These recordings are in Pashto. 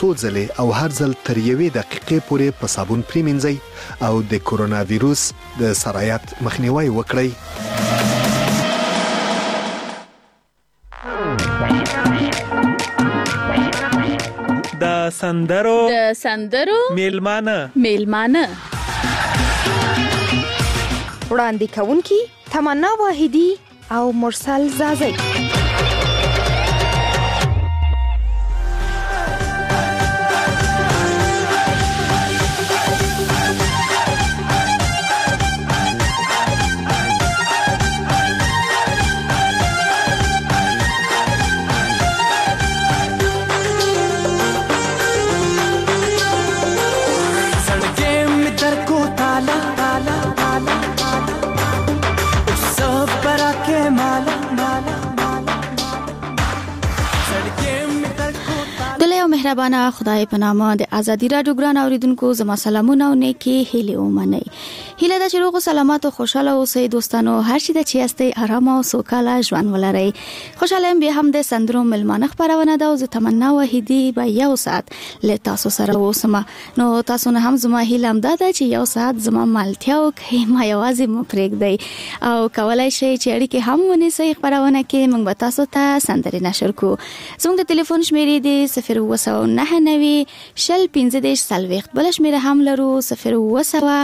څو ځلې او هر ځل تر 1 دقیقې پورې په صابون پریمنځئ او د کورونا وایروس د سرایت مخنیوي وکړئ. د سندرو میلمانه وړاندې کوونکی تمنا واحدی او مرسل زازی. مهربانه خدای په نامه د ازادي راډیو ګران اوریدونکو زما سلامونه او نیکی هیله ومنئ. هیله ده چې روغ او سلامت او خوشاله اوسئ دوستانو. هر چی د چیستئ آرام او سوکاله ژوند ولرئ. خوشاله به هم د سندرو ملمانه خبرونه ده او ز تمنا وحیدی به یو ساعت له تاسو سره اوسم. نو تاسو نه هم زما هیله هم ده چې یو ساعت زما مالتیاو کې ما یوازې مو پرېږدئ او کولای شئ چې اړیکې هم ونیسئ. خبرونه کې موږ به تاسو ته سندرې نشر کوو. زموږ د ټلیفون شمیرې دی 099 شل 15 سلويخت بل شمیره هم لرو 0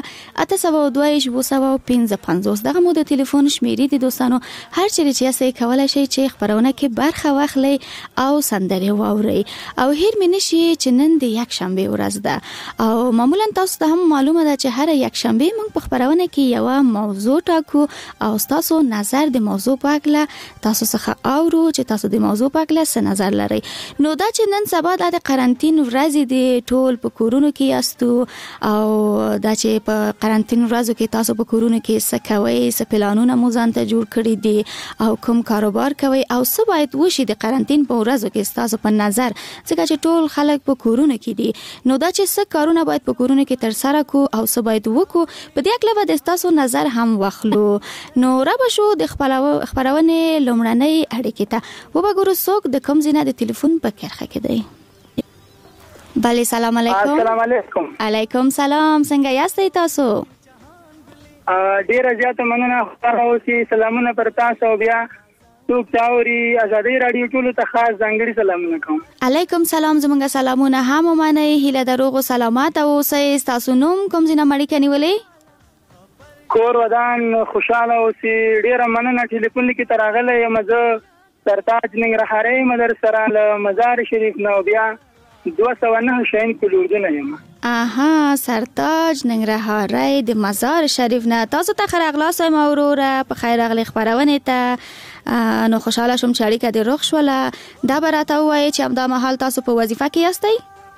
822 دغه مو د ټلیفون شمیرې دي دوستانو. هر چیرې چې یې کولای شئ چې خبرونه کې برخه واخلئ او سندرې واورئ او هیر مې نشي چې نن د یک شنبه ورځ ده او معمولا تاسو ته هم معلومه ده چې هر یک شنبه موږ په خبرونه کې یو موضوع ټاکو او تاسو نظر د موضوع په اړه تاسو څخه اورو چې تاسو د موضوع په اړه څه نظر لرئ. نو دا چې نن سبا د قرنټین ورځې دی ټول په کورونو کې یاستو او دا چې په قرنټین ورځو کې تاسو په کورونو کې څه کوئ، څه پلانونه مو ځان ته جوړ کړی دي او کوم کاروبار کوئ او څه باید وشي د قرنټین په ورځو کې تاسو په نظر ځکه چې ټول خلک په کورونو کې دي. نو دا چې څه کارونه باید په کورونو کې تر سره کو او څه باید وکړو په دې اړه به تاسو نظر هم واخلو. نو را به شو د خبرونه لومړنۍ اړیکې ته وګورو څوک د کوم ځای د ټلیفون په کرخه کې دی. بله سلام علیکم. السلام علیکم. علیکم سلام. څنګه یاستئ تاسو؟ ډیر زیات مننه. خو سلامونه پر تاسو بیا څوک چاوري ازادي رادیو ټول ته خاص ځانګړي سلامونه کوم. علیکم سلام. زمونږ سلامونه هم ومنئ. هیله د روغ او سلامت اوسئ. تاسو نوم کوم ځای نه مړی کنيولې؟ کور ودان خوشاله اوسئ. ډیر مننه. ټلیفون کې تراغله یم زه سرتاج ننګرهاري مدرسه له مزار شریف نو بیا 209 شین کلوردونه یم. اها سرتاج ننګرهاري د مزار شریف نه. تاسو ته خیرغلاس یم اوروره په خیرغلی خبرونه ته نو خوشاله شوم چې اړیکه دې روغ شوله. دا براته وایي چې همدا مهال تاسو په وظیفه کې یاستئ؟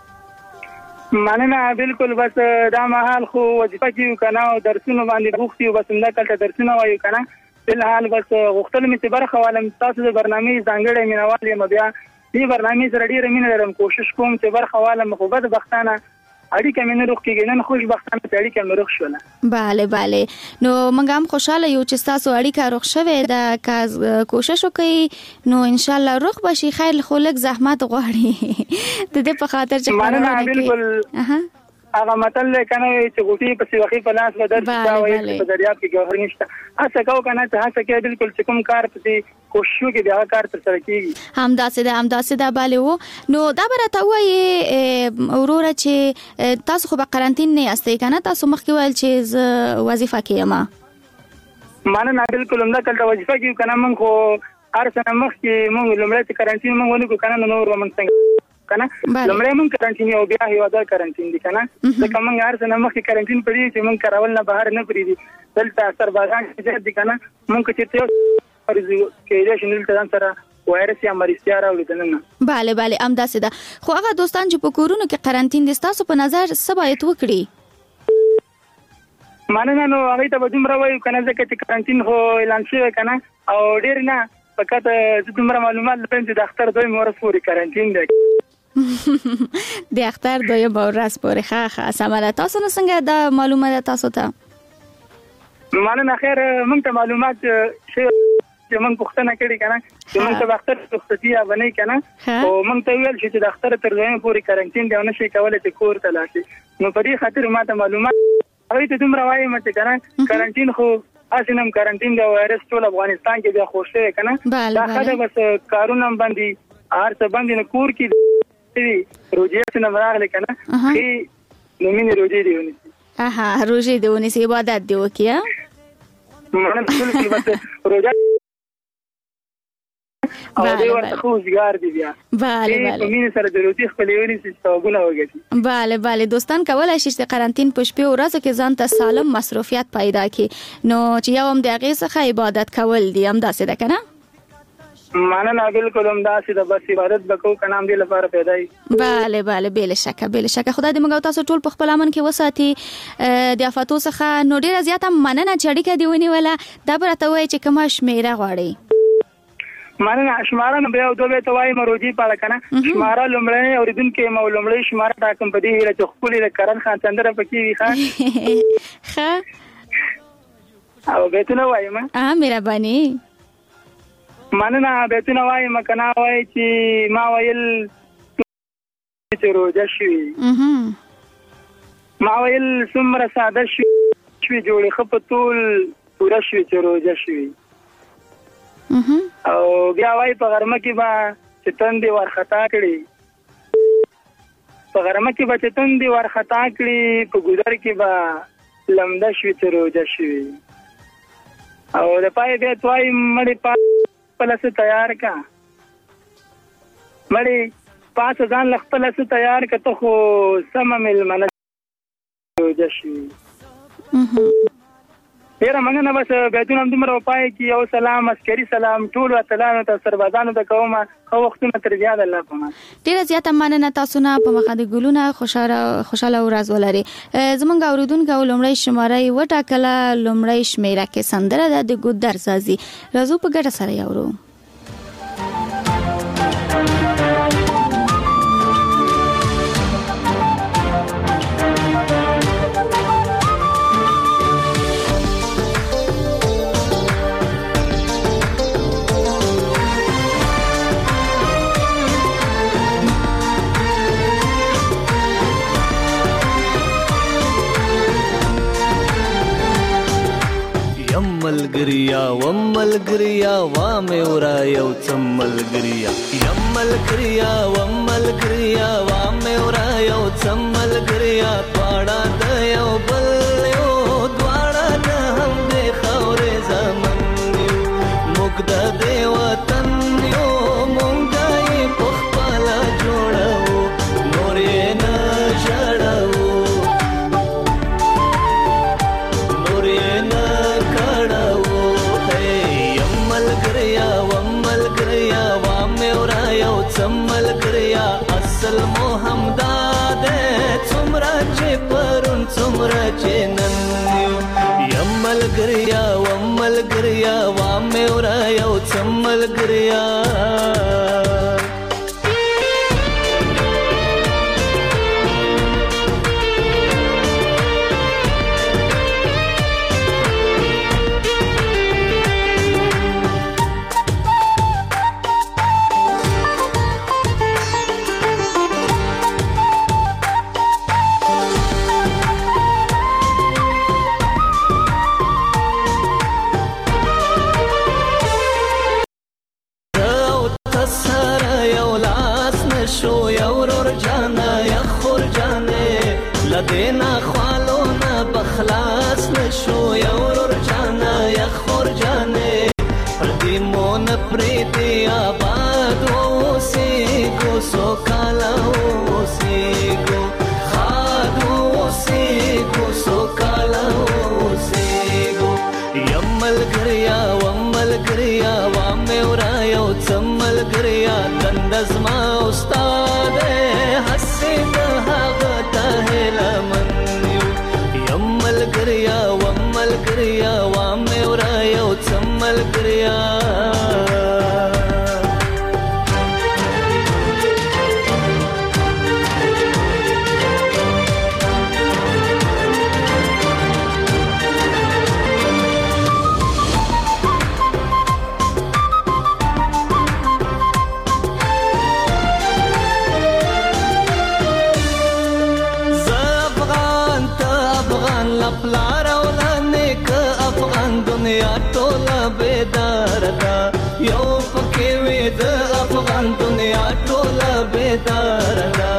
مننه بالکل. بس دا مهال خو وظیفه کې یو کنه او درسونه باندې بوختي او بس همدا کله درسونه وایو کنه. فلحال بس غوښتل مې چې برخه والم تاسو د برنامه ځانګړې مینوال یم. بیا دې برنامه سره ډیره مینه لرم. کوشش کوم چې برخه والم خو بد بختانه اړیکه مې نه روغ کېږي. نن خوشبختانه اړیکه مې روغ شوله. bale bale. نو موږ هم خوشاله یو چې تاسو اړیکه روغ شوه دا کوشش وکړئ نو ان شاء الله روغ بشي. خیر خو لږ زحمت غواړي د دې په خاطر چې مننه بالکل. هغه متل کنه چې غوټي په سیوخي په لاس بدل شي او په دریاب کې ګوهر نشته. هڅه کو کنه چې هڅه کې بالکل چې کوم کار پسې کوشش وکړي بیا کار تر سره کیږي. همداسې ده bale وو. نو دا برته وایي اورور چې تاسو خو په قرنټین نه یاستئ کنه. تاسو مخکې ویل چې وظیفه کې یم. مننه بالکل. همدا کله وظیفه کې کنه مونږ خو ارسنه مخکې مونږ لمړی چې قرنټین مونږ ونکو کنه نو ورمن څنګه کنه لمړی مونږ قرنټین او بیا یو ځل قرنټین دي کنه. ځکه مونږ ارسنه مخکې قرنټین پدې چې مونږ کارول نه بهر نه پریدي دلته سربازان چې دي کنه مونږ چې ته کې دې شنل ته سره وایرس یا مریضیا راوړل نه. bale همداسې ده. خو هغه دوستان چې په کورونو کې قرنټین دي تاسو په نظر څه باید وکړي؟ مننه. نو هغه ته به دومره وایو کنه ځکه چې قرنټین هو اعلان شوی کنه او ډیر نه فقط دومره معلومات لرم چې د اختر دوی مورس پورې قرنټین دی. د اختر دوی مورس پورې ښه سمره. تاسو نو څنګه دا معلومات تاسو ته؟ مننه. خیر موږ ته معلومات شي چې موږ پوښتنه کړې کنه چې موږ ته ډاکټر رخصتي باندې کنه او موږ ته ویل چې ډاکټر تر دویم پورې کارانتین دی او نشي کولای چې کور ته لاړ شي. نو په دې خاطر ما ته معلومات هغه ته دومره وایم چې کنه کارانتین خو اسنم کارانتین دی وایرس ټول افغانستان کې بیا خوشته کنه دا خاطر بس کارونه باندې هر څه باندې نه کور کې روزي څنګه راغلی کنه چې نو مين روزي دی ونی روزي دی ونی سي عبادت دی وکیا مانه ټول کې بس روزه او دې ورته خو زیار دی بیا bale مين سره د روزي خپلېونی سي ثوابونه وګټي bale دوستان کولای شي چې قرنټین په شپه او ورځ کې ځان ته سالم مصروفیت پیدا کړي نو چې یو هم د هغه څخه عبادت کول دي هم داسې ده کنه معنا نه بالکل هم داسې د بس عبادت وکاو کنه هم دې لپاره پیدا ای bale بل شک خدای دې موږ تاسو ټول په خپل امن کې وساتي د افاتو څخه نو ډیره زیاته مننه چې اړیکه دی ونی ولا دا برته وای چې کومه شمیره غواړي معنا شماره نه بیا دوه ته وای مروجي پاله کنه شماره لمړی اوریدونکو مو لمړی شماره دا کوم په دې هله چې خپل د کرن خان چندر پکې وي ښه او به ته وای ما مهرباني مننه به ته وای مکنه وای چې ما ویل چې روزه شي ما ویل څومره ساده شي چې جوړې خپتول پورا شي چې روزه شي او بیا وای په غرمه کې با چې تندې ورخطا کړي په غرمه کې با چې تندې ورخطا کړي په ګذر کې با لمده شي چې روزه شي او د پای بیا توای مړې پلس تیار کا مړی پاس ځان لخپل څه تیار کا ته خو سم مل من جشي ډیره مننه بس بیتون هم دومره پای کې یو سلام عسکري سلام ټول وطنانو ته سربازانو ته کومه خو وختونه تر زیاده الله پمه ډیره زیاته مننه تاسو نه په مخه د ګلونه خوشاله ورځ ولري زمونږ اوریدونکو لومړی شماره وټاکله لومړی شمیره کې سندره د ګودر سازي راځو په ګډه سره یورو ملګریا و ملګریا وا مې ورا یو څم ملګریا یم ملګریا و ملګریا وا مې ورا یو څم ملګریا پاړه د یو بل یو دواړه د هم دې خاورې زمن یو موږ د دې وطن یو موږ یې په خپل جوړو نور یې نه جوړو اصل محمد څومره چې پرون څومره چې نن یم ملګریا و ملګریا وا مې ورا یو څم ملګریا دینا خوالو نا بخلاص نشو یور جانا یا خور جانے پردی مون پریتی آباد سی گو سو کالا سی گو خادو سی گو سو کالا سی گو یمل گریا ومل گریا وامے ورایو چمل گریا دندز ما استاد حسی دہاغتا ہے لمن یمل گریا ومل گریا پلار اولانې که افغان دنیا ټوله بیدار ده یو پکې وي د افغان دنیا ټوله بیدار ده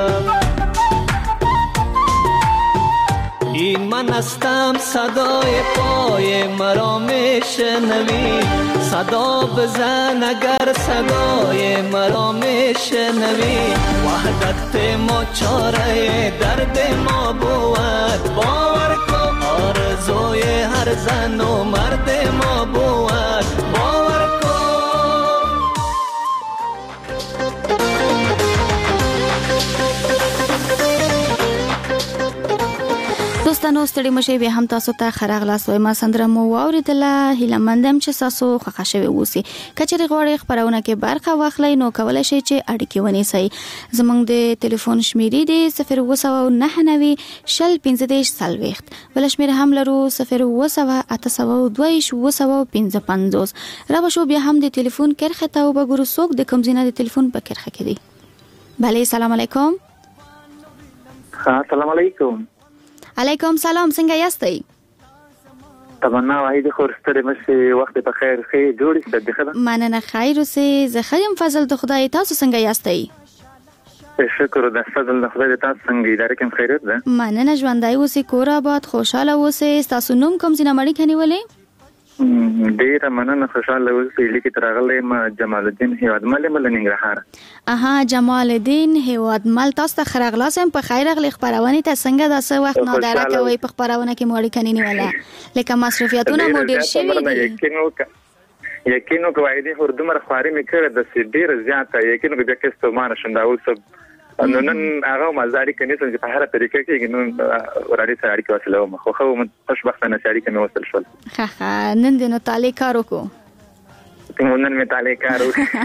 ایمان استم صدای پای مرا میشنوی صدا بزن اگر صدای مرا میشنوی وحدت ما چاره درد ما بود باور کن آرزوی هر زن و مرد ما بود باور کن دوستانو ستړي مشه به هم تاسو ته خراغلاس وای ما سندره مو اوریدله هیله مندم چې تاسو خوښ شوي اوسئ کچري غوړې خبرونه کې برخه واخلئ نو کولای شئ چې اړیکې ونیسئ زموږ د ټلیفون شمیرې دی 029901540 بل شمیر هم لرو 020882255 را بشو بیا هم د ټلیفون کرخه ته وګورو څوک د کوم ځای د ټلیفون په کرخه کې دی بله سلام علیکم السلام علیکم علیکم سلام څنګه یاستئ تمنا واحد خورستره مشه وخت په خیر خې جوړی ست خدای مننه خیر اوسه زه خیم فضل د خدای تاسو څنګه یاستئ شکر د فضل د خدای تاسو څنګه اداره کوم خیرت ده مننه ژوندای اوسه کور آباد خوشاله اوسه تاسو نوم کوم ځای مړی کني ولې ډیر مننه خوشاله اوسه لیکي ترغلې ما جمال الدین هیوادمل ملنګرهار جمال الدین هیوادمل تاسو ته خراغلاسم په خیر غلی خبرونه ته څنګه د څه وخت نو دره کوي په خبرونه کې مړی کني نیوله لکه مصرفیاتونه مو ډیر شي یقینو کوي دې هردمر خواري میکړه د ډیر زیاته یقینو کې د کستمانه شنداول سب نو نن هغه مزاري کني چې په هر طریقه کې نو ورادي سره اړیکه وسله خو خوشبختانه سړی کې وصل شول ها نن د نو تعالی کارو کو نن می تعالی کارو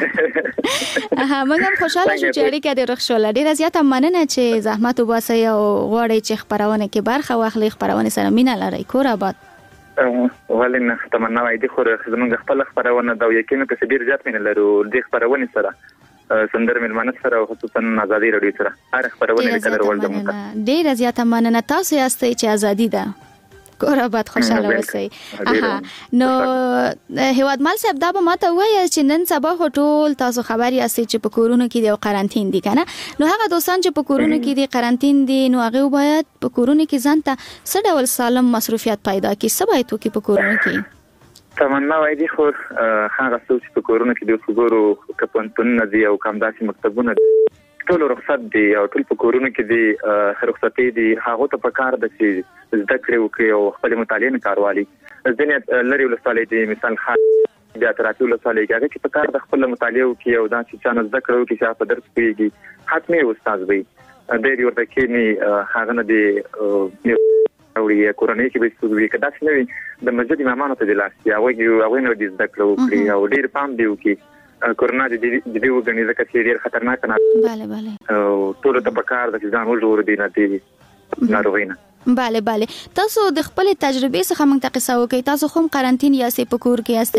مګر خوشاله شو چې اړیکه دې رخصول ډیر زیاته مننه چې زحمت وباسي او غوړې چې خبرونه کې برخه واخلي خبرونه سره مینه لري کور آباد ولنه تمنا وای دي خو زمونږ خپل خبرونه دا یقینو کې ډیر زیات مینه لرو د خبرونه سره سندر ملمانه سره او خصوصا ازادي رادیو سره هر خبرونه لیکل ورول دمو ډیر زیاته مننه تاسو یاستئ چې ازادي ده کور آباد خوشاله اوسئ نو هیوادمل صاحب دا به ماته وایي چې نن سبا ټول تاسو خبر یاستئ چې په کورونو کې د قرنټین دي کنه نو هغه دوستان چې په کورونو کې د قرنټین دي نو هغه باید په کورونو کې ځان ته څه ډول سالم مصروفیت پیدا کړي څه باید وکړي په کورونو کې تمنا وای دي خو هغه څه چې په کورونو کې د وګورو کپنټون دي او کوم داسې مکتبونه ټول رخصت دي او ټول په کورونو کې دي رخصتي دي هغه ته په کار د چې زده کړې وکړي او خپل مطالعه کاروالي ځینې لري ولسوالۍ دي مثال خاص بیا تراتي ولسوالۍ کې چې په کار د خپل مطالعه وکړي او دا چې څنګه زده کړو کې چې په درس پیږي حتمي استاد وي ډېر ورته کې نه هغه نه دي او یې کورنۍ کې به څه کدا چې نوې د مسجد امامانو ته دلاسي هغه نو دي زده کړو او ډېر پام دی وکړي کورونا د دې وګڼي ځکه چې ډېر خطرناک نه bale او ټول ته پکار د ځان وژور دي نه دي ناروغینه bale تاسو د خپل تجربې څخه موږ ته قصه وکړئ تاسو کوم قرنټین یا سې په کور کې یاستئ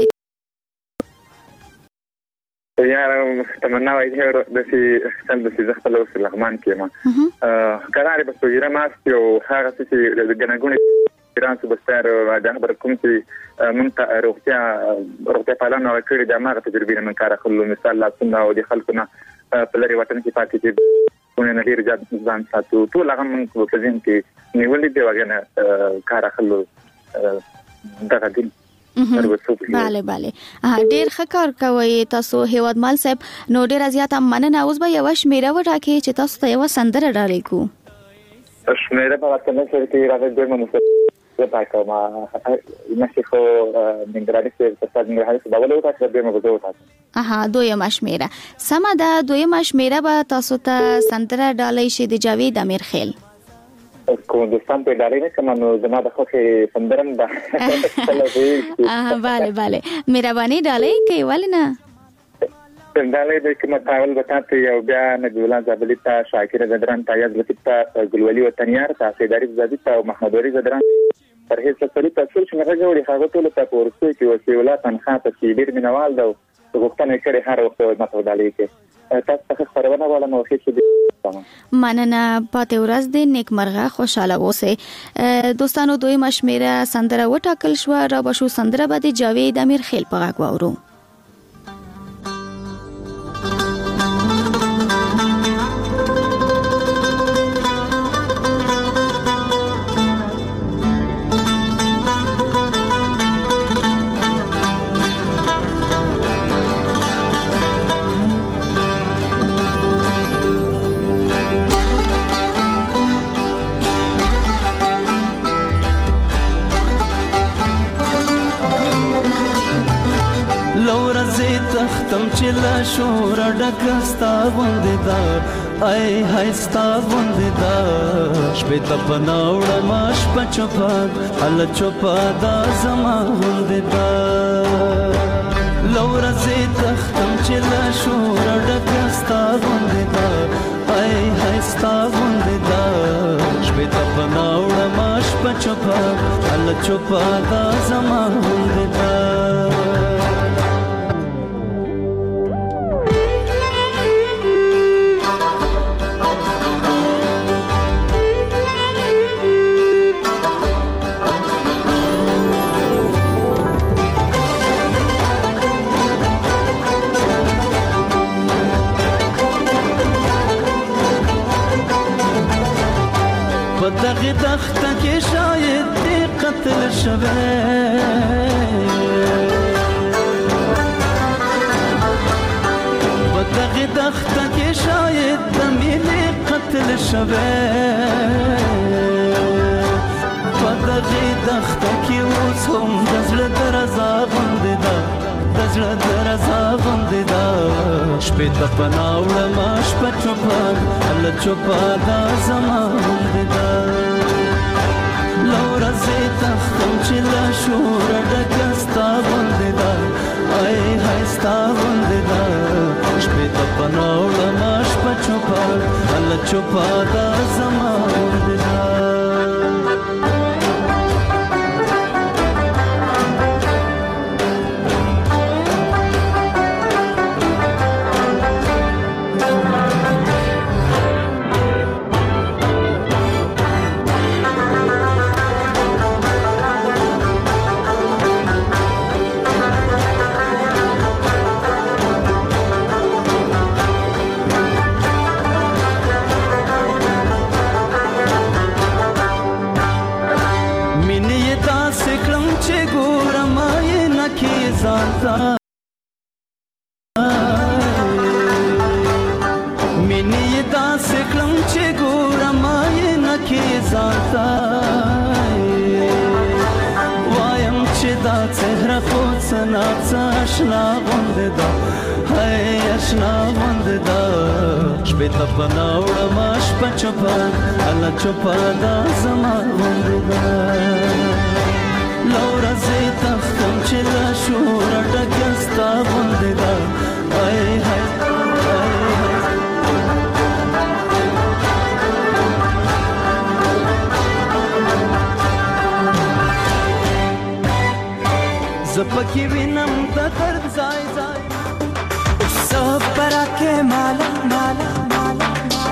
یار تمنا وای دی د سې خپل وسه لغمان کې ما قرار به سویره ماست او هغه چې د ګناګونې ایران څخه بستر د خبر کوم چې مونږ ته روغتیا پالنه وکړي د ماغه تجربې من کار خللو مثال لا څنګه او د خلکونه په لري وطن کې پاتې دي ونه ډیر زیات ځان ساتو ټول هغه مونږ په ځین کې نیولې دی وګنه کار خللو دغه دي bale ډیر ښه کار کوي تاسو هیوادمل صاحب نو ډیر زیاته مننه اوس به یو شمیره وټاکي چې تاسو ته یو سندره ډالې کو شمیره په وخت کې چې راځي د موږ پاکه ما نشخو منګرادي چې تاسو منګرادي په ډول وتا چې به موږ وتا دویمه شمیره سم ده دویمه شمیره به تاسو ته سندره ډالې شي د جاوید امیر خیل کوم د سم په ډالې نه کوم نو زما د خوخه سندرم ده bale مهرباني ډالې کوي ولنه څنګه د کومه تاول وتاته یو بیا نه ګولان زابلی ته شاکر زدران تایید لکه ګلولي وطنیار تاسو داري زادي ته محمد وري زدران پر هیڅ څه تاسو چې موږ جوړي هغه ټول ته پورسته کې وسیله تنخواه ته چې ډیر مینوال ده غوښتنه کړي هر وخت مته ډالې کې تاسو څه خبرونه ولا مو چې کوم. مننه. پاتې ورځ دې نیکمرغه خوشاله اوسئ. دوستانو دویمه شمیره سندره وټاکل شوه. را به شو سندره به د جاوید امیر خیل په غږ واورو. تختم چې لا شور ډکستا غوندې دا ای هاي ستا غوندې دا شپې ته پناوړه ماش په چوپا ال چوپا دا زما غوندې دا لورځي تختم چې لا شور ډکستا غوندې دا ای هاي ستا غوندې دا شپې ته پناوړه ماش په چوپا ال چوپا دا زما غوندې دا دغه دخته کې شاید دې قتل شوه دغه دخته کې شاید د مینې قتل شوه دغه دخته کې اوس هم د زړه درزا غوندې ده د زړه درزا غوندې ده شپې ته پناوړه ماش په چوپا ال چوپا دا زما غوندې ده لورځي تختم چې لا شور ډکستا غوندې ده ای هاي ستا غوندې ده شپې ته پناوړه ماش په چوپا ال چوپا دا زما غوندې ده مینې داسې کړم چې ګورم یې نه کې ځانته وایم چې دا څهره خو څه ناڅه اشنا غوندې ده هی اشنا غوندې ده شپې ته پناوړه ماش په چوپا الله چوپا دا زما غوندې ده لورځي تختم چې لا شور ډکستا غوندې ده ای هاي زپکی وینم د درد ځای ځای سب براکه مالا مالا مالا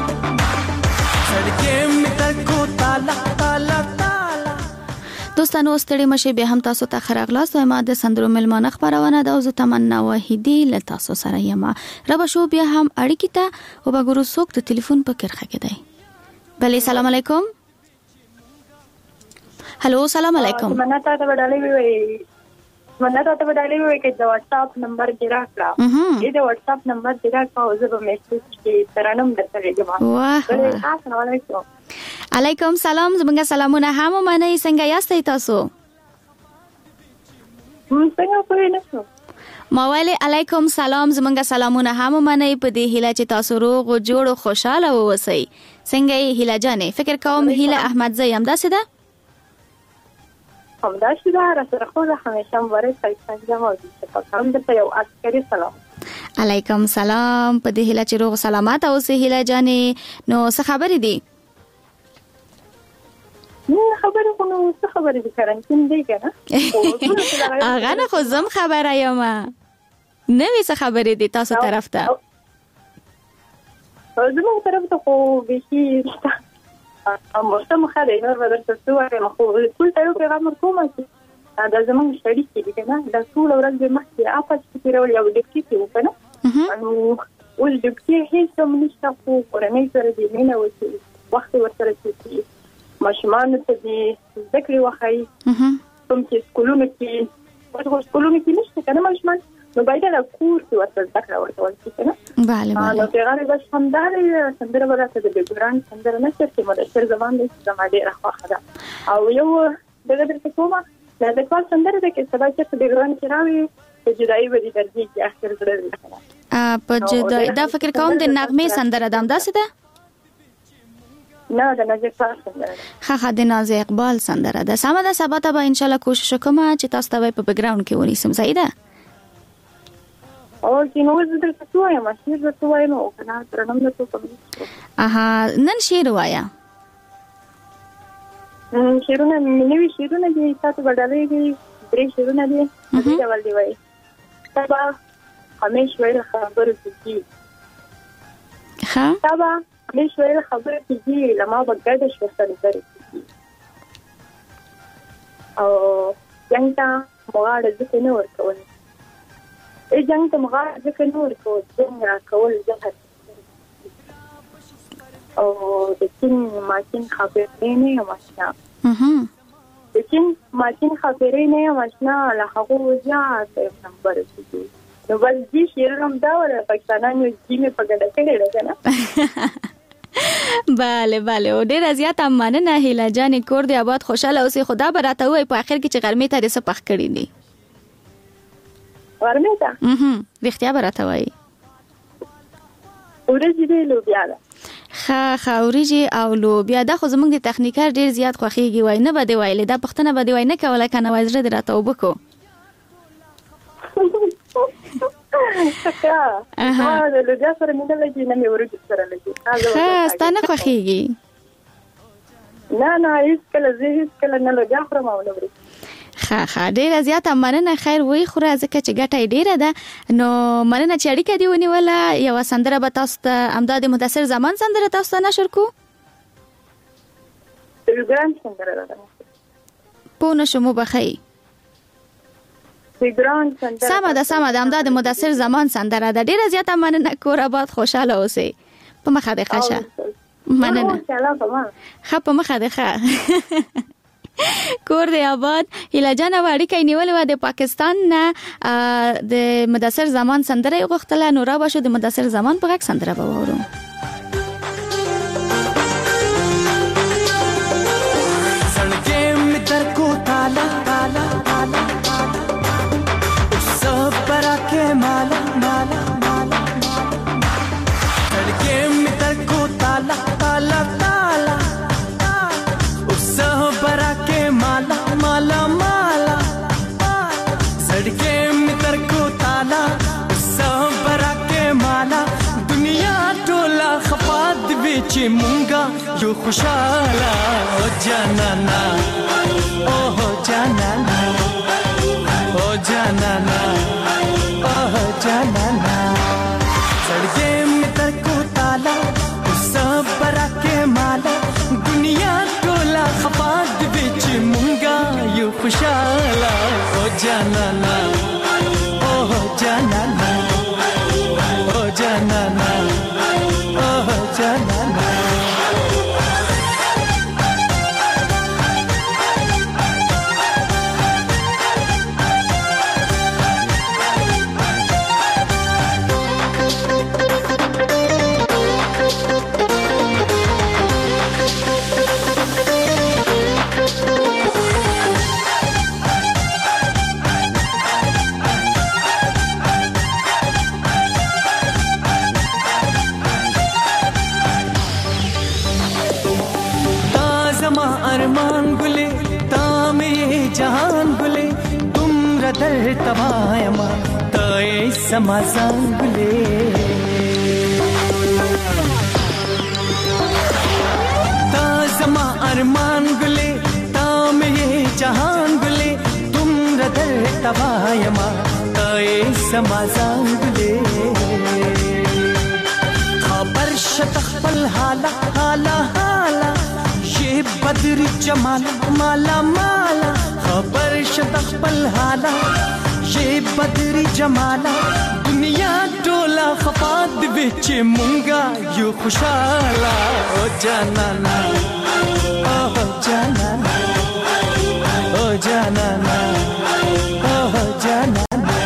سړکې می تکو تالا تالا تالا. دوستانو ستړي مشه به هم تاسو ته خراغلاس و ما د سندرو ملمانه خبرونه د اوز تمنا وحیدی ل تاسو سره یم رب شو بیا هم اړیکی ته او بګورو څوک د ټلیفون په کرخه کې دی. بله سلام علیکم. هلو سلام علیکم. مننه ته وډالې وی کې د واتس اپ نمبر دې راکړه. دې د واتس اپ نمبر دې راکړه او زه به میسج کې ترانم درته لګم. واه السلام علیکم. علیکم سلام. زمونږ سلامونه هم منئ. څنګه یاستئ تاسو؟ څنګه پوهې نشو ما ویلې علیکم سلام. زمونږ سلامونه هم منئ په دې هیله چې تاسو روغ او جوړ او خوشاله اوسئ. څنګه یې هیله جانې؟ فکر کوم هیله احمدزی هم داسې ده؟ همدا شي دا سره خو زه همیشه مبارک څنګه موجود څه کوم د یو عسکري سلام. علیکم سلام. په دې هیله چې روغ سلامت اوسئ هیله جانې. نو څه خبرې دي؟ خبرې خو نو څه خبرې دي کرانتین دی کنه هغه نه خو زم خبره یم نوې څه خبرې دي تاسو طرف ته زموږ طرف ته خو بیخي موسم ښه دی، نور به درته څه وایم، خو ټول ته یو پیغام ورکوم چې دا زموږ سړي چې دي که نه، دا ټوله ورځ به مخکې آفت کې تېرول یا ډپټي کې وو که نه، نو اوس ډپټي هېڅ هم نشته، خو کورنۍ سره دې مینه وشي، وخت ورسره چې ماشومانو ته دې زده کړې وښایي، کوم چې سکولونو کې نشته که نه ماشومان، نو باید دا کور کې ورته زده کړه ورکول شي که نه. نو پیغام یې بس همدا دی. سندره به راته د بیکګراونډ سندره نشر چې مدثر زمان دی چې زما ډېره خوښه ده. او یو دغه درته کومه دا د کال سندره ده چې سبا چېرته بیکګراونډ کې راوي په جدایي به دې درځي چې اخر زړه وي که نه. په جدایي دا فکر کوم د نغمې سندره ده، همداسې ده؟ نه د نازي اقبال سندره ده. ښه د نازي اقبال سندره ده. سمه ده، سبا ته به انشاءالله کوشش وکړم چې تاسو ته به په بیکګراونډ کې ونیسم. صحیح ده؟ او چې نو زه درته څه وایم، شعر درته وایم او که نه ترنم درته وکړم. نن شعر ووایه. شعرونه نوي شعرونه دي، تاسو به ډالۍ دي، 3 شعرونه دي. دې ډول دی وایي: سبا همیش ویل خبر کیږي، سبا همیش ویل خبر کیږي، لما به ګډه شو سره او جنګ ته مغاړه ځکه نه ورکول، جنګ ته مغاړه ځکه نه ورکول، جنګ راکول زهر او د چین ماشین خبرې نه یم اشنا، د چین ماشین خبرې نه یم اشنا، له هغو زیات نمبر کیږي. نو بس دې شعر هم دا ولا پښتانانو چې مې په ګډه کړی ده کنه. بله بله، او ډیره زیاته مننه هیله جان، کور دې آباد خوشاله اوسې. خدا به راته ووایي په اخر کې چې غرمې ته دې څه پخ کړي دي. غرمې ته رښتیا به راته وایي. ورځې دې لوبیا ده. ښه وریجې او لوبیا ده، خو زموږ د تخنیکر ډیر زیات خوښیږي، وای نه به دې ویلې، دا پوښتنه به دې وای نه کوله که نه وای زړه دې راته اوبه کو. د لوبیا سره مینه لګي، نه مې وریجې سره لګي. ښه ستا نه خوښیږي؟ نه هېڅکله زه هېڅکله نه لوبیا خورم او نه وریجې. ښه ډیره زیاته مننه. خیر وی خوره ځکه چې ګټه یې ډیره ده. نو مننه چې اړیکه دې ونیوله. یوه سندره به تاسو ته همدا د مدثر زمان سندره تاسو ته نشر کو. بیکګراونډ سندره ده. پوه نه شوم وبخئ. بیکګراونډ سندره سمه ده همدا د مدثر زمان سندره ده. ډیره زیاته مننه. کور آباد خوشاله اوسئ. په مخه دې ښه شه. مننه. ښه په مخه دې ښه. کور دی آباد. هیله جان اړیکه نیولې وه د پاکستان نه، د مدثر زمان سندره یې غوښتله. نو را به شو د مدثر زمان په غږ سندره به واورو. سړکې مې در کو تالا تالا تالا سب برا کې مالا مالا مالا سړکې مې در کو تالا تالا تالا برا के माला माला माला सड़के मित्र को ताला सब बरा के माला दुनिया टोला खपात बेच मुंगा यो खुशाला ओ जानना ओ हो जानना ओ जानना ओ हो जानना सड़के मित्र को ताला सब बरा के माला दुनिया टोला खपात बेच मुंगा यू खुशाला ओ जानना ओ जानना ओ जानना ओ जानना अरमान गुले तामे जहान गुले तुम रदर तवायमा तय समासान गुले ताजमा अरमान गुले तामे जहान गुले तुम रदर तवायमा तय समासान गुले खबर شد خپل حالا حالا حالا یہ بدری جمال مالا مالا خبر شد خپل حالا یہ بدری جمالا دنیا ټوله خفاد وچ مونږه یو خوشاله او جانانا او جانانا او جانانا او جانانا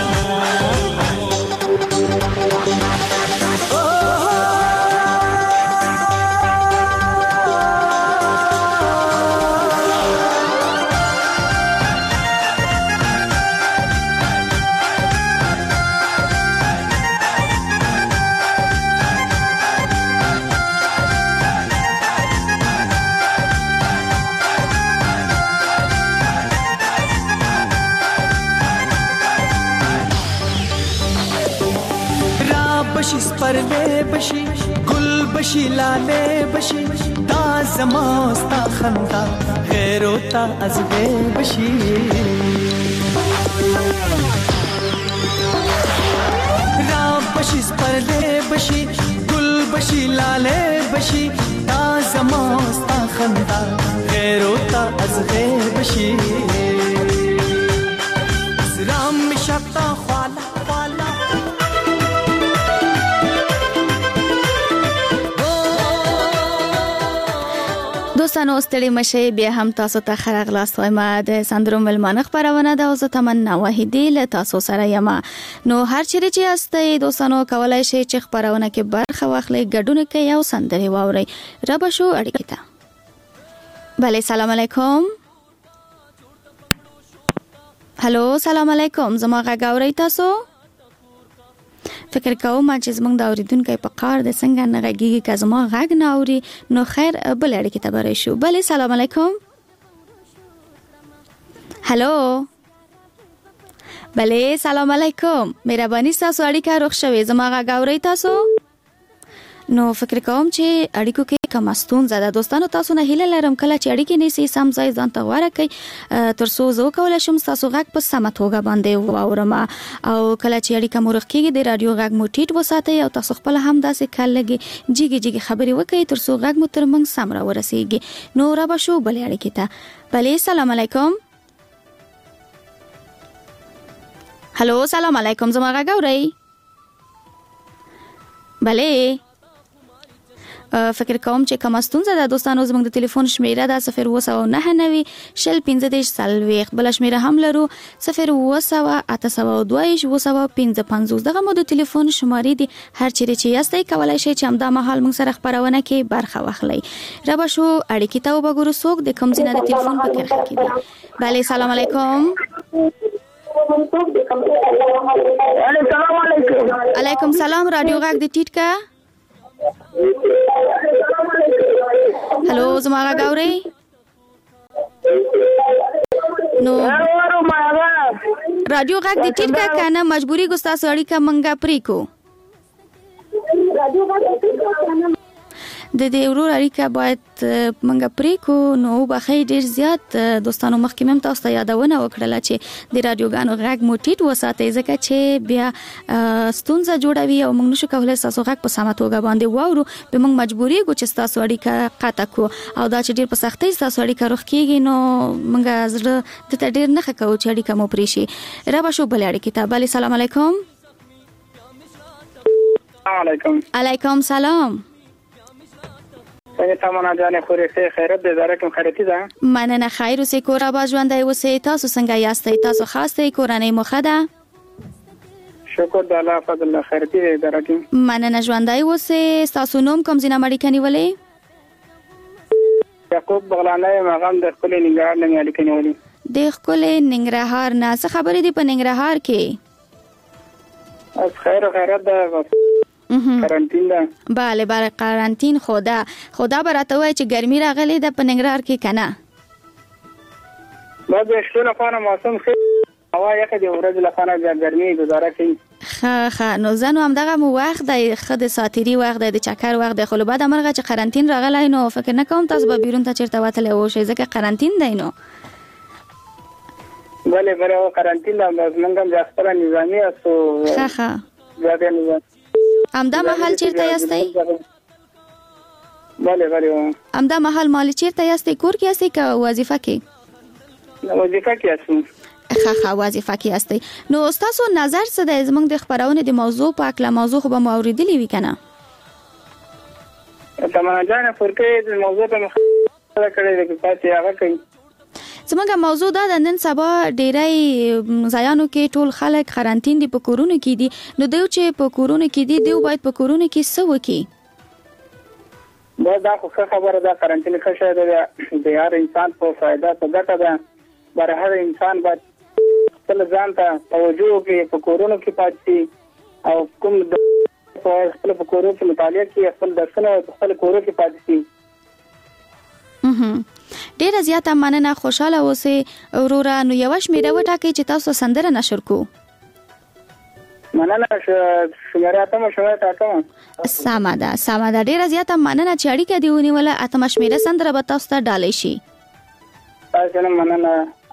بشی سپرلی بشی گل بشی لاله بشی تا زماستا خندا غیر و تا از غیر بشی را بشی سپرلی بشی گل بشی لاله بشی تا زماستا خندا غیر و تا از غیر بشی زرام مشتا خوالا خوالا دوستانو ستړي مشه بیا هم تاسو ته خراغلاست وایم د سندرو ملمانه خبرونه ده او زه تمنا واحدی له تاسو سره یم نو هر چیرې چې یاستئ دوستانو کولای شئ چې خبرونه کې برخه واخلئ ګډون کوي او سندري واورئ رب شو اړیکې ته بله سلام علیکم هلو سلام علیکم زما غږ اورئ تاسو فکر کوم چې زمونږ د اوریدونکو په کار د څنګه نه غږیږي که زما غږ نه اوري نو خیر بل اړیکې ته به راشو بله سلام علیکم هلو بله سلام علیکم مهرباني ستاسو اړیکه روغ شوې زما غږ اورئ تاسو نو فکر کوم چې اړیکو کې کوم ستونزه ده دوستانو تاسو نه هیله لرم کله چې اړیکې نیسئ سم ځای ځان ته غوره کړئ تر څو زه وکولی شم ستاسو غږ په سمه توګه باندې واورم او کله چې اړیکه مو روغ کېږي د راډیو غږ مو ټیټ وساتئ او تاسو خپله هم داسې کار لږې جګې جګې خبرې وکړئ تر څو غږ مو تر موږ سم راورسېږي نو رابه شو بلې اړیکې ته بلې سلام علیکم هلو سلام علیکم زما غږ اورئ بلې فکر کوم چې کوم ستونزه ده دوستانو زموږ د ټلیفون شمیره ده 079901540 بل شمیره هم لرو 079821555 دغه مو د ټلیفون شمارې دي هر چیرې چې یاستئ کولای شئ چې همدا مهال موږ سره خبرونه کې برخه واخلئ رابه شو اړیکې ته وګورو څوک د کوم ځای نه د ټلیفون په کرښه کې دي بله سلام علیکم علیکم سلام رادیو غږ د ټیټ کا هلو زما غږ اورئ نو رادیو غږ د ټیټ کا کنه مجبوری ګستا سړی کا منګه پری کو د دې ورور اړیکه باید منګه پری کو نو بخې ډیر زیات دوستانو مخکې مم تاسو ته یادونه وکړه چې د رادیوګانو غږ مو ټیټ وساتئ ځکه چې بیا ستونزه جوړوي او موږ نشو کولای تاسو غږ په سمه توګه باندې واورو به موږ مجبوری ګو چې تاسو اړیکه قطع کو او دا چې ډیر په سختۍ تاسو اړیکه روغ کیږي نو موږ زړه د ته ډیر نه خکو چې اړیکه مو پری شي رابه شو بل اړیکه ته بل سلام علیکم علیکم سلام تمنا جانې خوري خیرت دې زارکم خیرتي ده مننه خیر اوسې کور اباد ژوندی اوسې تاسو څنګه یاستئ تاسو خاصه کورنۍ مو ښه ده شکر د الله فضل خیرتي دې زارکم مننه ژوندی اوسې تاسو نوم کوم ځای نه اړیکه نیولې یعقوب بغلانی مقام د خپل ننګرهار نه اړیکه نیولې د خپل ننګرهار نه څه خبرې دي په ننګرهار کې از خیرت ده قرنطین ده بله قرنطین خدا براته وای چې ګرمي راغلې ده په ننګرهار کې کنه بعد شپه لپاره موسم ښه هوا یخه دی ورځ لپاره ګرمي گزاره کوي ښه نو زنو هم دغه مو وخت د خد ساتيري وخت د چکر وخت د خلوبه د مرغه چې قرنطین راغلی نو فکر نه کوم تاسو به بیرون ته چیرته وتلی او شي ځکه قرنطین دی نو بله قرنطین د منګم ځخپل نظامی اسو ښه زیاده نظام همدا محل چیرته یاستئ بله همدا مهال مال چیرته یاستئ؟ کور کې یاستئ که وظیفه کې؟ وظیفه کې یاستم. ښه وظیفه کې یاستئ. نو تاسو نظر څه دی زموږ د خبرونې د موضوع په اړه؟ موضوع خو به مو اورېدلې وي که نه؟ تمنا جان فرقې د موضوع په مخه کړی دی پاتې هغه کوي. زموږ موضوع دا د نن سبا ډیری ځایانو کې ټول خلک قرنټین دي، په کورونو کې دي. نو دوی چې په کورونو کې دي دوی باید په کورونو کې څه وکړي؟ دا خو خبره ده. قرنټین ښه شی دی، د هر انسان په فایده په ګټه ده. بر هر انسان باید خپل ځان ته توجه وکړي، په کورونو کې پاتې شي او کوم خپل په کورونو کې مطالعه کوي، خپل درسونه په خپل کورونو کې پاتې شي. ډیره زیاته مننه، خوشاله اوسئ وروره. نو یو شمیره وټاکئ چې تاسو سندره نشر کو. مننه، شمیره اتمه ټاکم. سمه ده. ډیره زیاته مننه چې اړیکه دی ونیوله. اتمه شمیره سندره به تاسو ته ډالۍ شي. تاسو نه مننه.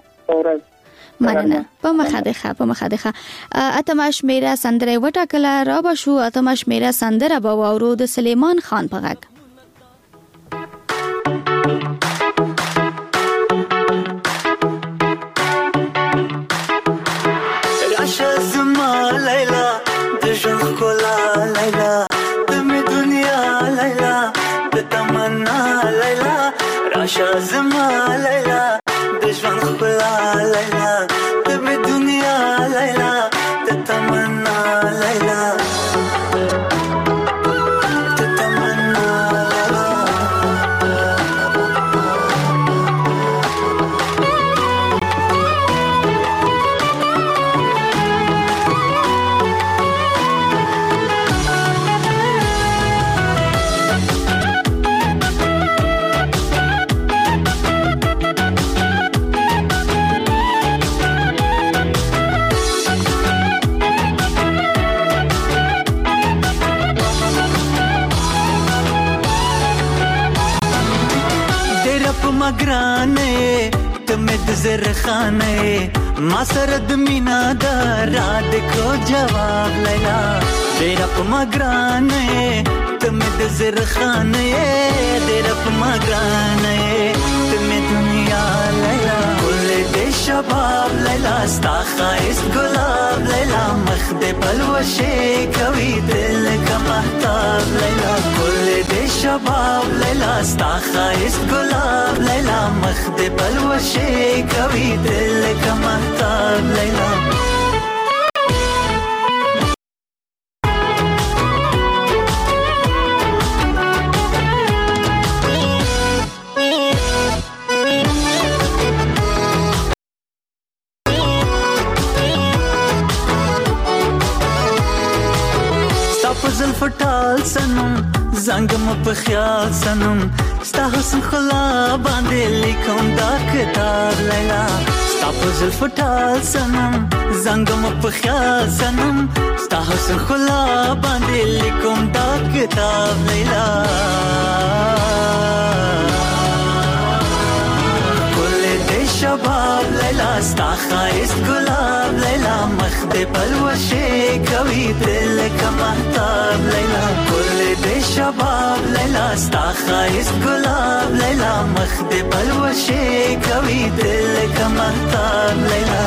په مخه ده. اتمه شمیره سندره وټاکله. را به شو اتمه شمیره سندره به واورو د سلیمان خان په غږ. راشه زما لیلا د ژوند ښکلا لیلا د مې دنیا لیلا د تمنا لیلا د تمنا ګرانه تمه د زرخانه ما سره د مینا د را دکو جواب لیلا ډیر په مګرانه تمه د زرخانه ډیر په مګرانه تمه دنیا لیلا ګل د شباب لیلا ستا خایس ګلاب لیلا مخ د بلوشه کوي دل کا محتاب لیلا ګل د شباب لیلا ستا خایس ګلاب لیلا مخ د بلوشه کوي دل کا محتاب لیلا فټال سنم زنګم په خیال سنم ستا حسن خلا باندې لیکم دا کتاب لیلا ستا په زلف ټال سنم زنګم په خیال سنم ستا حسن خلا باندې لیکم دا کتاب لیلا شباب لیلا ستا خایس گلاب لیلا مخ دے بلوشے کوي دل کا محتاب لیلا کل دے شباب لیلا ستا خایس گلاب لیلا مخ دے بلوشے کوي دل کا محتاب لیلا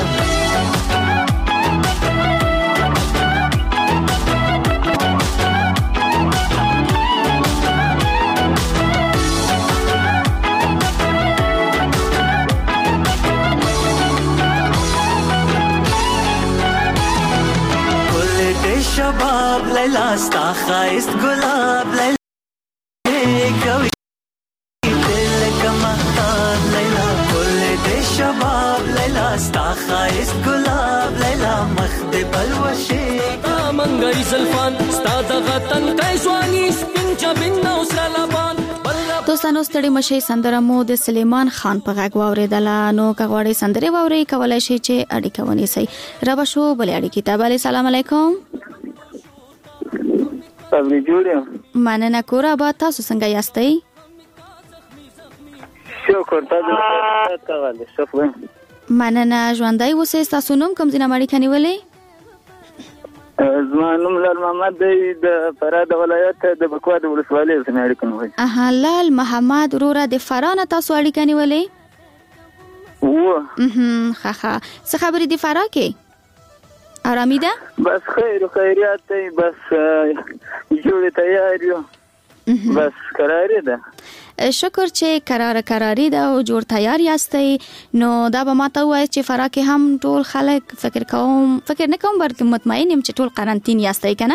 شباب لیلا ستا خایست گلاب لیلا کوي دل کا محتاب لیلا کل دے شباب لیلا ستا خایست گلاب لیلا مخ دے بلوشے منګری زلفان ستا دغه تن کای ځواني سپین جبین نو سره لبان دوستانو ستړي مشي سندره مو د سلیمان خان په غږ واوریدله. نو کغواړي سندره واوري کولای شي چې اړیکه ونیسي. رب شو بلې اړیکې ته. بله سلام علیکم. صبري جوړم. مننه کورا با تاسو څنګه یاستئ؟ شکر تاسو څنګه شکر. مننه ژوندۍ اوسئ. تاسو نوم کوم ځای نه اړیکه نیولې؟ زما نوم لال محمد دی د فراه د ولایت د بکوا د ولسوالۍ سره اړیکه نیولې. لال محمد وروره د فراه نه تاسو اړیکه نیولې؟ ښه څه خبرې د فراه کې؟ آرامي ده؟ بس خیر و خیریات دی، بس جوړې تیار یو، بس کراري ده. شکر چې کراري ده او جوړ تیار یاستئ. نو دا به ماته وایي چې فراه کې هم ټول خلک فکر نه کوم بلکې مطمئن یم چې ټول قرنطین یاستئ که نه؟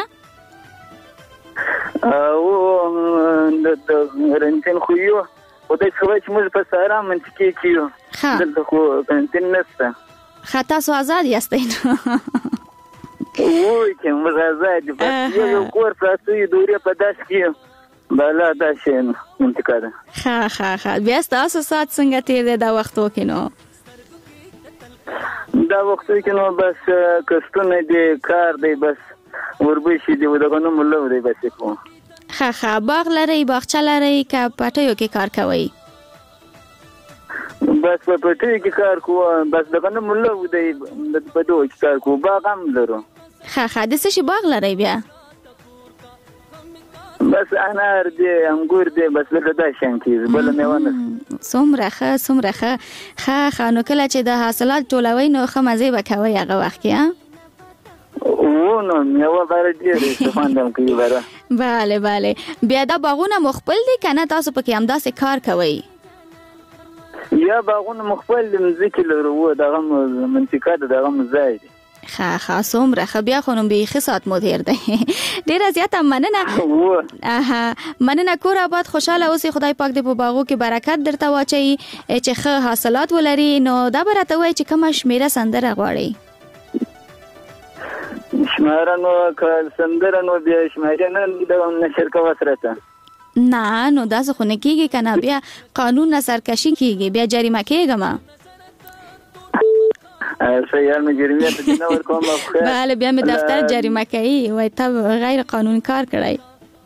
د قرنطین خو یو، خو داسې خو چې موږ په سهارا منطقې کې یو، دلته خو قرنطین نشته. ښه تاسو آزاد یاستئ؟ وایي چې موږ آزاد یو، بس یو کور پراته یو، دورې په داس کې یو، بالا دا شی منطقه ده. ښه بیا ستاسو ساعت څنګه تیر دی دا وختو کې؟ نو دا وختو کې نو بس کستونه دی، کار دی، بس وربشي دی، دغه نوم لو دی، بس کوم. ښه باغ لرئ، باغچه لرئ که پټیو کې کار کوئ؟ بس په پټیو کې کار کوو، بس دغه نوم لو دی، په دوه کې کار کوو، باغ هم لرو. ښه د څه شي باغ لرئ بیا؟ بس انار دی، انګور دی، بس لکه دا شان کېږي، بله میوه نشته. څومره ښه نو کله چې د حاصلات ټولوئ نو ښه مزې به کوئ هغه وخت کې؟ نو میوه باره ډېرې خوند هم کوي باره. بله بیا دا باغونه مو خپل دي که نه تاسو پکې همداسې کار کوئ؟ یا باغونه مو خپل دي، مځکې لرو، دغه منطقه ده، دغه مو ځای دی. ښه څومره ښه، بیا خو نو بیخي ساعت مو تیر دی. ډېره زیاته مننه. کور آباد خوشحاله اوسئ، خدای پاک دې په باغو کې برکت درته واچوي چې ښه حاصلات ولري. نو دا به راته وایي چې کومه شمېره سندره غواړئ؟ شمېره نو که سندره نو بیا شمېره نه نشر کوه سرته. نه نو داسې خو نه کېږي که نه، بیا قانون نه سرکشي کېږي، بیا جریمه کېږم. سیار مې جریمه ته نه ورکوم. بله بیا مې دفتر جریمه کوي، وایي ته غیر قانوني کار کړی.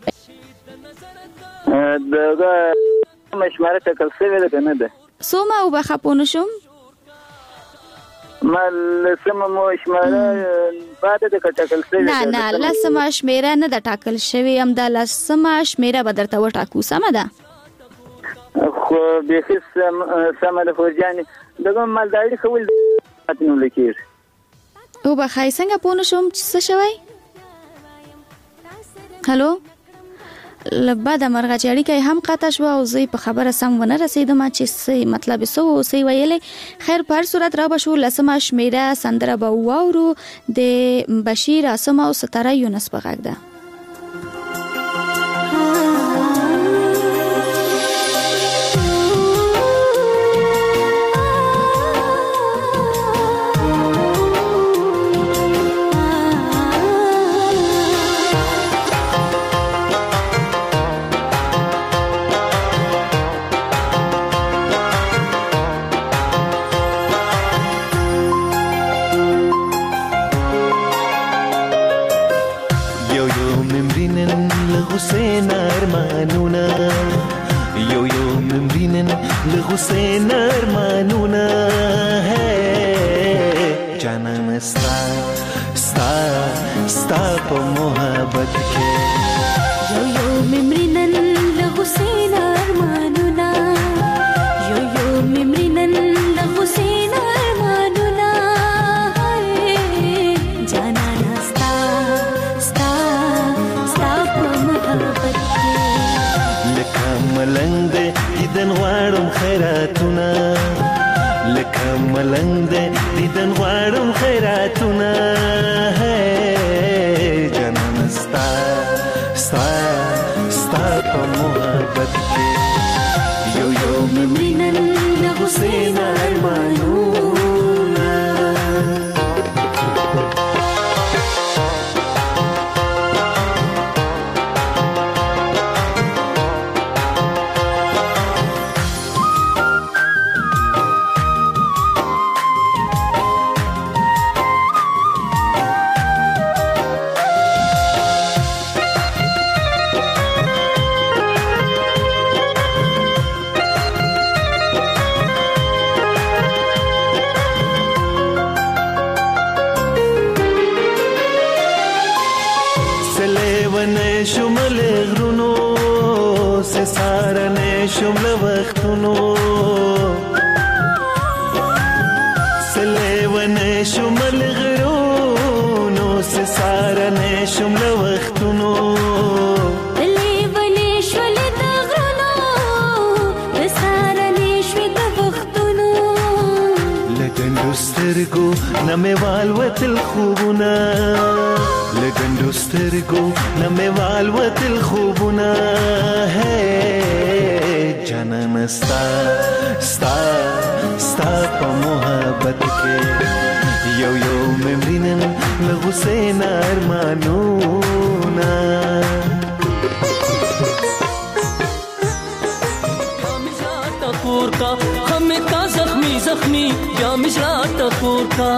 دغه شمېره ټاکل شوې ده که نه ده؟ څومره وبخښه پوه نه شوم؟ ما لسمه مو شمېره پاتې ده که ټاکل شوې؟ نه لسمه شمېره نه ده ټاکل شوې، همدا لسمه شمېره به درته وټاکو. سمه ده؟ خو بیخي سمه ده، خو جانې دغه مالداري کول نو لیکيږي. وبخښئ څنګه پوه نه شوم چې څه شوی؟ هلو له بده مرغه چې اړیکه هم قطع شوه او زه په خبره سم ونه رسېدم چې څه مطلب څه و څه ویلی. خیر په هر صورت را به شو، لسمه شمېره سندره به واورو د بشیر عاصم او ستاره یونس په غږ ده. حسین ارمانونا یو ممرینن لحسین ارمانونا ہے جانان ستا په محبت کې یو ممرینن لحسین ارمانونا یو ممرینن لحسین ارمانونا جانان ستا ملنګ دې دیدن غواړم خیراتونه، لکه ملنګ دې دیدن غواړم خیراتونه، جانان ستا په محبت کې یو ممرینن لحسین ارمانونه. شم له وختونو سلیونه شم له غرونو سسارنه شم له وختونو سترګو نموال وتل خوبونه لګندو سترګو نموال وتل خوبونه هي جنان ستا ستا ستا په محبت کې یو یو ممرینن لغسین ارمانونه का हमें का जख्मी जख्मी या मिश्रा तखोर का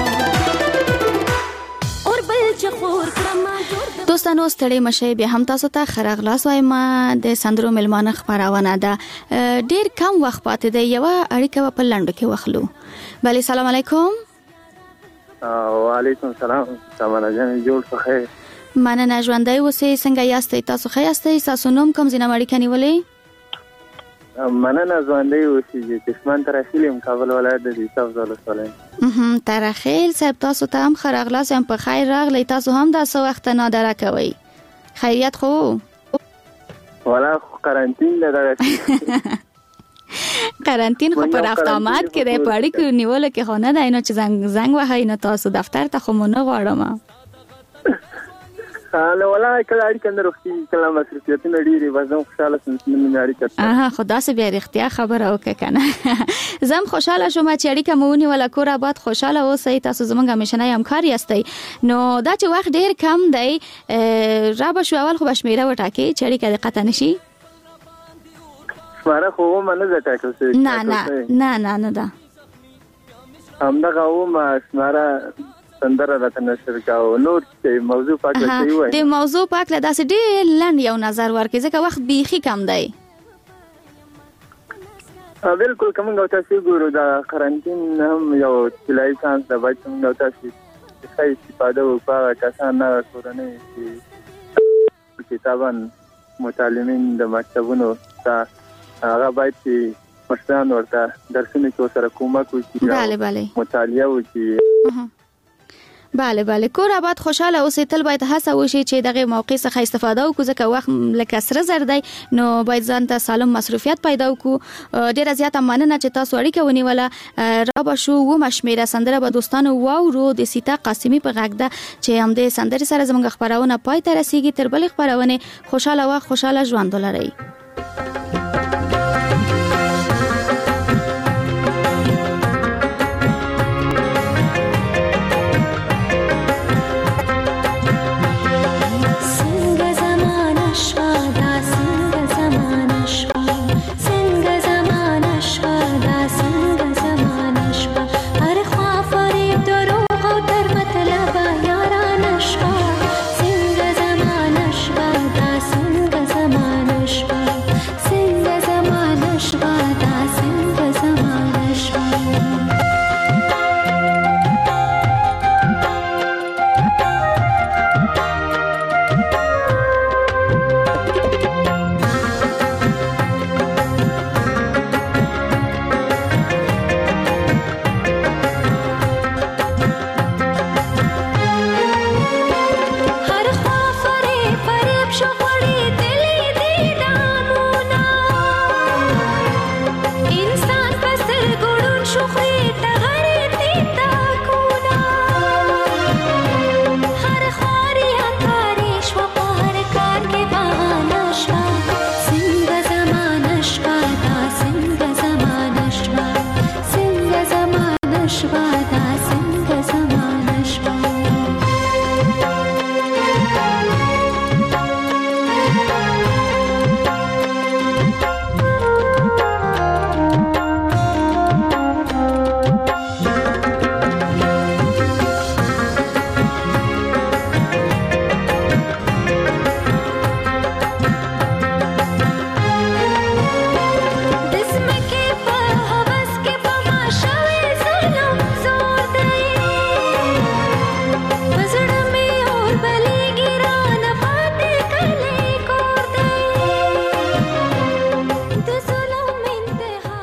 اور بل چخور کرما دوستانو ستړي مشه به هم تاسو ته خراغلاس وایم د سندرو ملمانه خبرونه ده ډیر کم وخت پاتې دی یو اړیکه په لندو کې وخلو بله سلام علیکم وعلیکم السلام سلام جان جوړ څه مننه ژوندۍ اوسئ څنګه یاستئ تاسو ښه یاستئ تاسو نوم کوم ځای نه اړیکه نیولې مننه ژوندۍ اوسئ چشمان ترخیلم کابل ولایت د یوسف زاله سالم ترخیل صاحب تاسو ته هم خراغلاس هم په خیر راغلی تاسو هم د څه وخت نه درکوي خیریت خو ولا قرنطین ده قرنطین خو پر افتامات کې د پړی کو نیول کې خو نه ده نو چې زنګ وهاي نه تاسو دفتر ته خو مونږ غواړم نو ولا کله اړیکه نه روختي کله مصرفیتونه ډیری وزن خوشاله سنتمن اړیکه خدا سه بیا اختیار خبره وکړه کنه زم خوشاله شوم چې اړیکه مونږ ولا کور آباد خوشاله اوسئ تاسو زمونږ همیشنه همکار یاستئ نو دا چې وخت ډیر کم دی را به شو اول خو بشمیره وټاکي چې اړیکه د قطع نشي ماره خو منه زټاکل نه دا همدغه و ما اسماره سندره راته نشر کاو نور چې موضوع پاکه شي وای د موضوع پاکه داسې ډېر لنډ یو نظر ورکړي ځکه وخت بیخي کم دی بالکل کوم نو تاسو ګورو دا قرنطین هم یو چلای چانس دا وای کوم نو تاسو ښه استفاده وکړه کسان نه کورنۍ چې کتابن متعلمین د مکتبونو ته هغه باید چې مشران ورته درسونه کو سره کومک وکړي بله مطالعه وکړي بله کور آباد خوشاله اوسئ تل باید هڅه وشي چې دغه موقع څخه استفاده وکړو ځکه وخت لکه سره زر دی نو باید ځان ته سالم مصروفیت پیدا وکړو ډیره زیاته مننه چې تاسو اړیکه ونیوله را به شو و مشمیره سندره به دوستانو واورو د سیتا قاسمی په غږ ده چې هم د سندرې سره زموږ خبرونه پای ته رسیږي تر بلې خبرونه خوشاله وخت خوشاله ژوند ولرئ